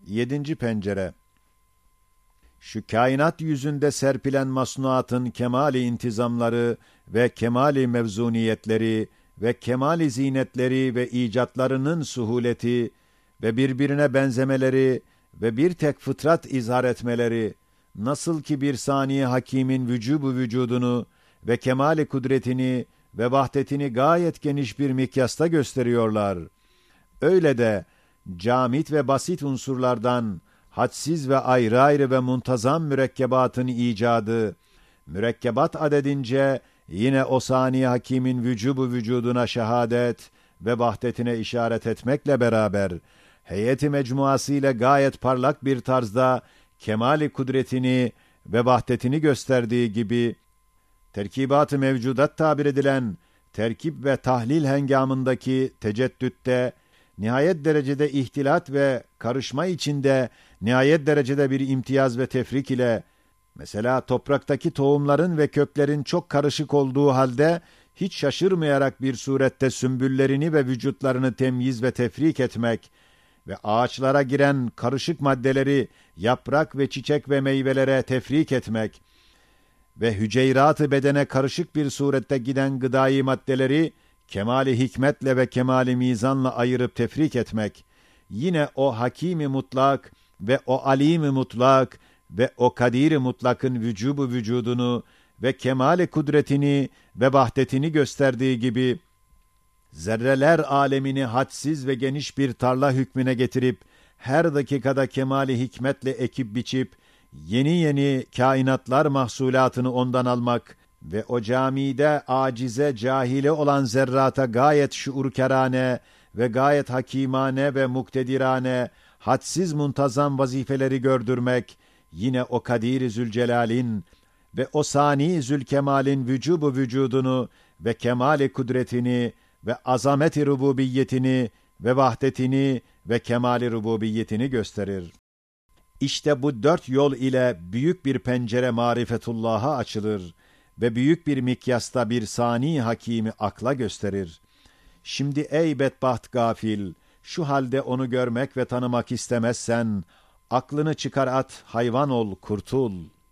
7. pencere. Şu kainat yüzünde serpilen masnuatın kemali intizamları ve kemali mevzuniyetleri ve kemali zinetleri ve icatlarının suhuleti ve birbirine benzemeleri ve bir tek fıtrat izhar etmeleri, nasıl ki bir saniye hakimin vücubu vücudunu ve kemali kudretini ve vahdetini gayet geniş bir mikyasta gösteriyorlar. Öyle de camit ve basit unsurlardan hadsiz ve ayrı ayrı ve muntazam mürekkebatın icadı, mürekkebat adedince yine o saniye hakimin vücubu vücuduna şehadet ve vahdetine işaret etmekle beraber, heyeti mecmuası ile gayet parlak bir tarzda kemali kudretini ve vahdetini gösterdiği gibi, terkibat-ı mevcudat tabir edilen terkip ve tahlil hengamındaki teceddütte, nihayet derecede ihtilat ve karışma içinde nihayet derecede bir imtiyaz ve tefrik ile, mesela topraktaki tohumların ve köklerin çok karışık olduğu halde, hiç şaşırmayarak bir surette sümbüllerini ve vücutlarını temyiz ve tefrik etmek ve ağaçlara giren karışık maddeleri yaprak ve çiçek ve meyvelere tefrik etmek ve hüceyrat-ı bedene karışık bir surette giden gıdai maddeleri kemali hikmetle ve kemali mizanla ayırıp tefrik etmek, yine o hakimi mutlak ve o alimi mutlak ve o kadiri mutlakın vücubu vücudunu ve kemali kudretini ve vahdetini gösterdiği gibi, zerreler alemini hadsiz ve geniş bir tarla hükmüne getirip, her dakikada kemali hikmetle ekip biçip, yeni yeni kainatlar mahsulatını ondan almak ve o camide acize, cahile olan zerrata gayet şuurkerane ve gayet hakimane ve muktedirane, hadsiz muntazam vazifeleri gördürmek, yine o Kadir-i Zülcelal'in ve o Sani Zülkemal'in vücubu vücudunu ve kemali kudretini ve azameti rububiyetini ve vahdetini ve kemali rububiyetini gösterir. İşte bu 4 yol ile büyük bir pencere marifetullah'a açılır ve büyük bir mikyasta bir sani hakimi akla gösterir. Şimdi ey bedbaht gafil, şu halde onu görmek ve tanımak istemezsen, aklını çıkar at, hayvan ol, kurtul.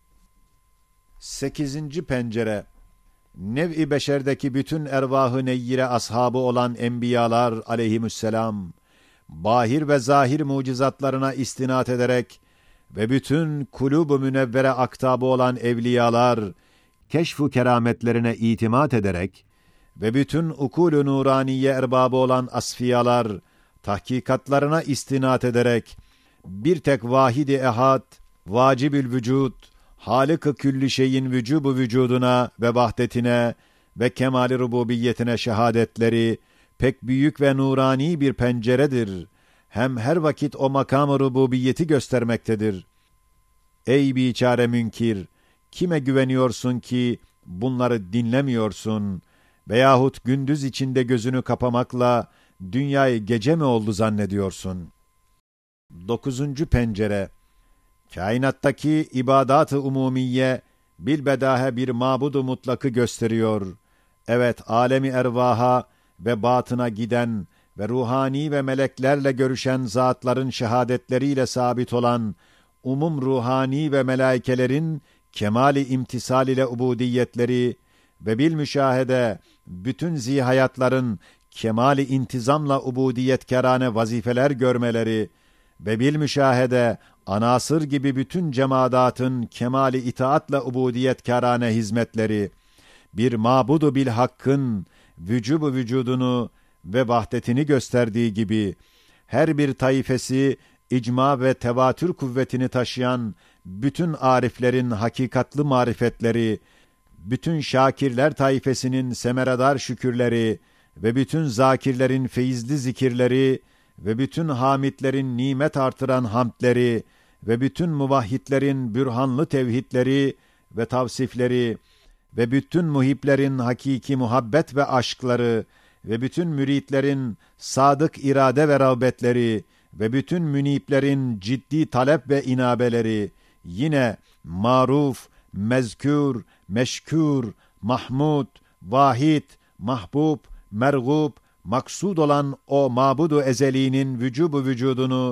8. pencere. Nev-i beşerdeki bütün ervah-ı neyyire ashabı olan enbiyalar aleyhisselam, bahir ve zahir mucizatlarına istinat ederek ve bütün kulub-u münevvere aktabı olan evliyalar, keşf-u kerametlerine itimat ederek ve bütün ukul-u nuraniye erbabı olan asfiyalar, tahkikatlarına istinat ederek, bir tek vahid-i ehad, vacib-ül vücud, Halik-ı külli şeyin vücubu vücuduna ve vahdetine ve kemali rububiyetine şehadetleri pek büyük ve nurani bir penceredir. Hem her vakit o makam-ı rububiyeti göstermektedir. Ey biçare münkir! Kime güveniyorsun ki bunları dinlemiyorsun? Veyahut gündüz içinde gözünü kapamakla dünyayı gece mi oldu zannediyorsun? 9. pencere. Kainattaki ibadat-ı umumiye bilbedahe bir mabud-u mutlakı gösteriyor. Evet, alemi ervaha ve batına giden ve ruhani ve meleklerle görüşen zatların şehadetleriyle sabit olan umum ruhani ve melaikelerin kemali imtisal ile ubudiyetleri ve bil müşahede bütün zihayatların kemali intizamla ubudiyetkerane vazifeler görmeleri ve bil müşahede anasır gibi bütün cemaatın kemali itaatla ubudiyetkerane hizmetleri, bir mabudu bil hakkın vücubu vücudunu ve vahdetini gösterdiği gibi, her bir taifesi icma ve tevatür kuvvetini taşıyan bütün ariflerin hakikatlı marifetleri, bütün şakirler taifesinin semeradar şükürleri ve bütün zakirlerin feyizli zikirleri ve bütün hamitlerin nimet artıran hamdleri ve bütün muvahhidlerin bürhanlı tevhidleri ve tavsifleri ve bütün muhiplerin hakiki muhabbet ve aşkları ve bütün müritlerin sadık irade ve rağbetleri ve bütün müniplerin ciddi talep ve inabeleri, yine maruf, mezkür, meşkür, mahmud, vahid, mahbub, mergub, maksud olan o mabudu ezeliğinin vücubu vücudunu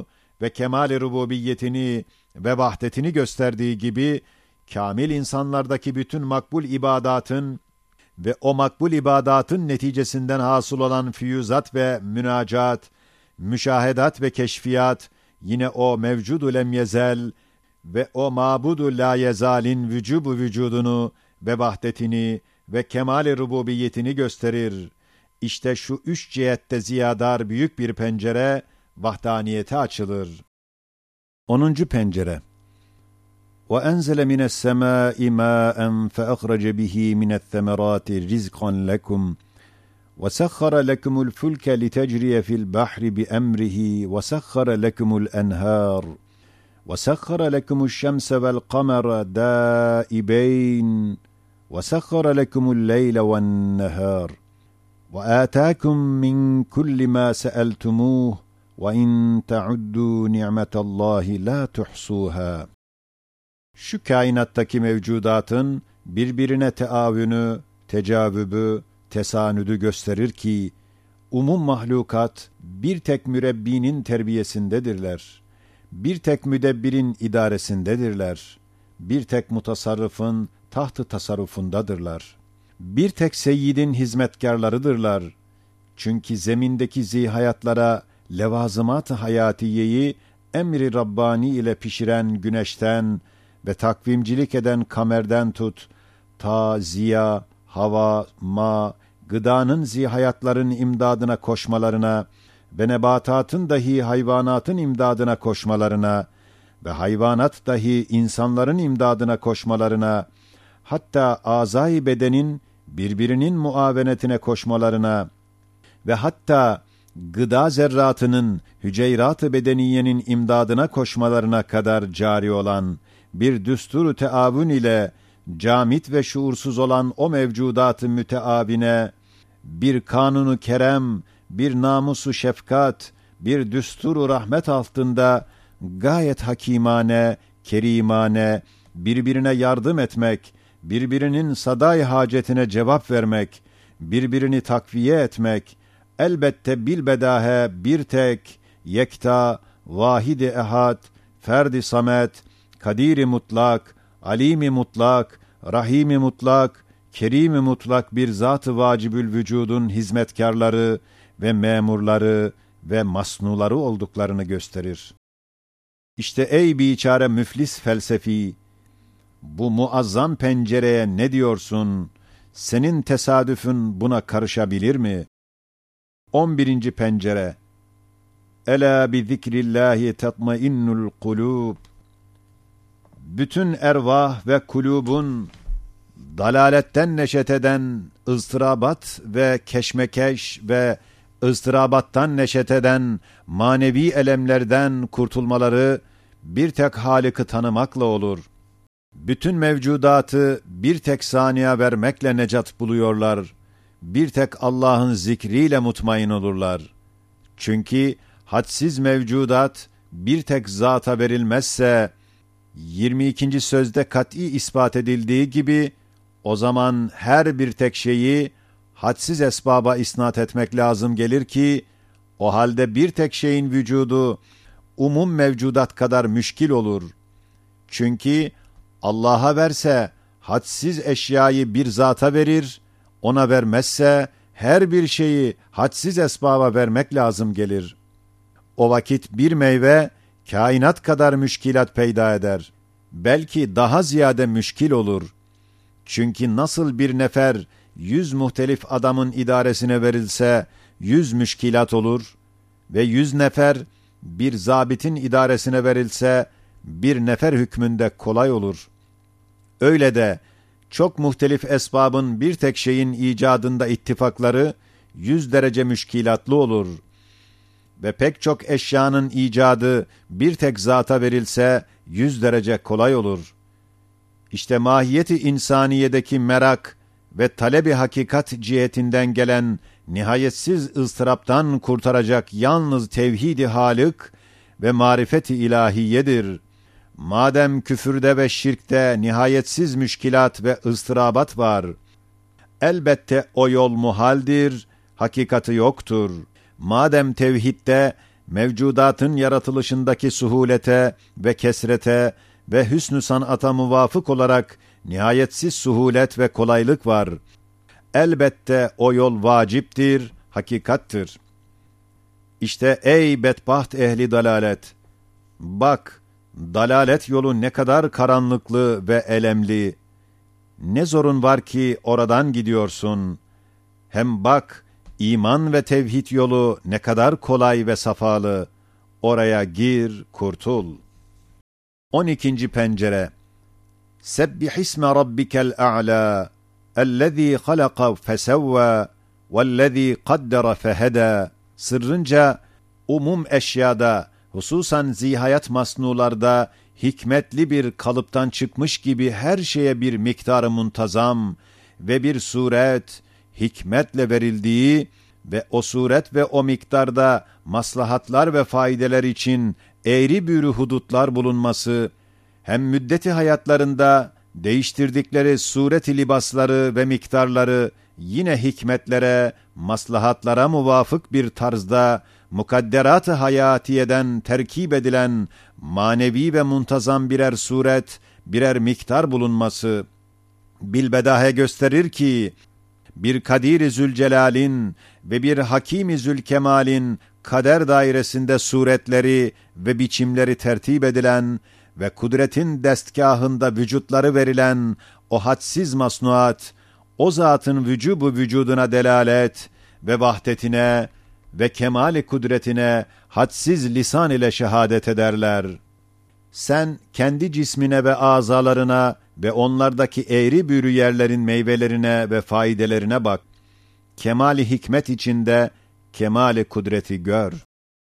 ve kemal-i rububiyetini ve vahdetini gösterdiği gibi, kamil insanlardaki bütün makbul ibadatın ve o makbul ibadatın neticesinden hasıl olan füyüzat ve münacat, müşahedat ve keşfiyat, yine o mevcudu lem yezel ve o mabudu la yezalin vücubu vücudunu ve vahdetini ve kemal-i rububiyetini gösterir. İşte şu üç cihette ziyadar büyük bir pencere, vahdaniyete açılır. 10. pencere. وَاَنْزَلَ مِنَ السَّمَاءِ مَاءً فَأَخْرَجَ بِهِ مِنَ الثَّمَرَاتِ رِزْقًا لَكُمْ وَسَخَّرَ لَكُمُ الْفُلْكَ لِتَجْرِيَ فِي الْبَحْرِ بِأَمْرِهِ وَسَخَّرَ لَكُمُ الْأَنْهَارَ وَسَخَّرَ لَكُمُ الشَّمْسَ وَالْقَمَرَ دَائِبَيْنِ وَسَخَّرَ لَكُمُ اللَّيْلَ وَالنَّهَارَ وَآتَاكُمْ مِنْ كُلِّ مَا سَأَلْتُمُوهُ وَإِنْ تَعُدُّوا نِعْمَةَ اللّٰهِ لَا تُحْصُوهَا. Şu kainattaki mevcudatın birbirine teavünü, tecavübü, tesanüdü gösterir ki, umum mahlukat bir tek mürebbinin terbiyesindedirler. Bir tek müdebbirin idaresindedirler. Bir tek mutasarrıfın taht-ı tasarrufundadırlar. Bir tek seyyidin hizmetkarlarıdırlar. Çünkü zemindeki zihayatlara levazımat-ı hayatiyeyi emri Rabbani ile pişiren güneşten ve takvimcilik eden kamerden tut, ta ziya, hava, ma, gıdanın zihayatların imdadına koşmalarına ve nebatatın dahi hayvanatın imdadına koşmalarına ve hayvanat dahi insanların imdadına koşmalarına, hatta azai bedenin birbirinin muavenetine koşmalarına ve hatta gıda zerratının hüceyrat-ı bedeniyenin imdadına koşmalarına kadar cari olan bir düsturu teavün ile camit ve şuursuz olan o mevcudat-ı müteavine, bir kanunu kerem, bir namusu şefkat, bir düsturu rahmet altında gayet hakimane, kerimane, birbirine yardım etmek, birbirinin saday hacetine cevap vermek, birbirini takviye etmek, elbette bilbedahe bir tek, yekta, vahid-i ehad, ferdi samet, kadir-i mutlak, alim-i mutlak, rahim-i mutlak, kerim-i mutlak bir zat-ı vacibül vücudun hizmetkarları ve memurları ve masnuları olduklarını gösterir. İşte ey biçare müflis felsefi, bu muazzam pencereye ne diyorsun? Senin tesadüfün buna karışabilir mi? 11. pencere. Ela bi zikrillahi tatmainnul kulub. Bütün ervah ve kulubun dalaletten neşet eden ıztırabat ve keşmekeş ve ıztırabattan neşet eden manevi elemlerden kurtulmaları bir tek Halık'ı tanımakla olur. Bütün mevcudatı bir tek saniye vermekle necat buluyorlar. Bir tek Allah'ın zikriyle mutmain olurlar. Çünkü hadsiz mevcudat bir tek zata verilmezse, 22. sözde kat'î ispat edildiği gibi, o zaman her bir tek şeyi hadsiz esbaba isnat etmek lazım gelir ki, o halde bir tek şeyin vücudu umum mevcudat kadar müşkil olur. Çünkü Allah'a verse hadsiz eşyayı bir zata verir, ona vermezse her bir şeyi hadsiz esbaba vermek lazım gelir. O vakit bir meyve kainat kadar müşkilat peyda eder. Belki daha ziyade müşkil olur. Çünkü nasıl bir nefer 100 muhtelif adamın idaresine verilse 100 müşkilat olur ve 100 nefer bir zabitin idaresine verilse bir nefer hükmünde kolay olur. Öyle de çok muhtelif esbabın bir tek şeyin icadında ittifakları 100 derece müşkilatlı olur. Ve pek çok eşyanın icadı bir tek zata verilse 100 derece kolay olur. İşte mahiyeti insaniyedeki merak ve talebi hakikat cihetinden gelen nihayetsiz ıstıraptan kurtaracak yalnız tevhid-i Halık ve marifet-i ilahiyedir. Madem küfürde ve şirkte nihayetsiz müşkilat ve ıstırabat var, elbette o yol muhaldir, hakikati yoktur. Madem tevhidde mevcudatın yaratılışındaki suhulete ve kesrete ve hüsnü sanata muvafık olarak nihayetsiz suhulet ve kolaylık var. Elbette o yol vaciptir, hakikattır. İşte ey bedbaht ehli dalalet! Bak, dalalet yolu ne kadar karanlıklı ve elemli. Ne zorun var ki oradan gidiyorsun. Hem bak, iman ve tevhid yolu ne kadar kolay ve safalı. Oraya gir, kurtul. 12. pencere. Sebbihisme rabbikel a'la, ellezî halaka fesevvâ, vellezî kaddara fehedâ. Sırrınca, umum eşyada, hususan zihayat masnularda, hikmetli bir kalıptan çıkmış gibi her şeye bir miktarı muntazam ve bir suret, hikmetle verildiği ve o suret ve o miktarda maslahatlar ve faydeler için eğri büğrü hudutlar bulunması, hem müddeti hayatlarında değiştirdikleri suret-i libasları ve miktarları yine hikmetlere, maslahatlara muvafık bir tarzda mukadderat-ı hayatiyeden terkip edilen manevi ve muntazam birer suret, birer miktar bulunması, bilbedahe gösterir ki, bir Kadir-i Zülcelal'in ve bir Hakim-i Zülkemal'in kader dairesinde suretleri ve biçimleri tertip edilen ve kudretin destgahında vücutları verilen o hadsiz masnuat, o zatın vücubu vücuduna delalet ve vahdetine ve kemali kudretine hadsiz lisan ile şehadet ederler. Sen kendi cismine ve azalarına ve onlardaki eğri büğrü yerlerin meyvelerine ve faydelerine bak. Kemali hikmet içinde kemali kudreti gör.